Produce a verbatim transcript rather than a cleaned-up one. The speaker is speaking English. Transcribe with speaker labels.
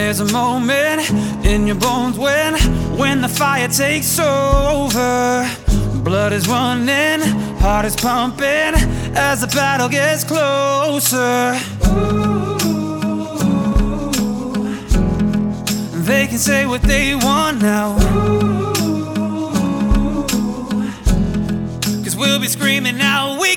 Speaker 1: there's a moment in your bones when When the fire takes over. Blood is running, heart is pumping as the battle gets closer. They can say what they want now, 'cause we'll be screaming now. We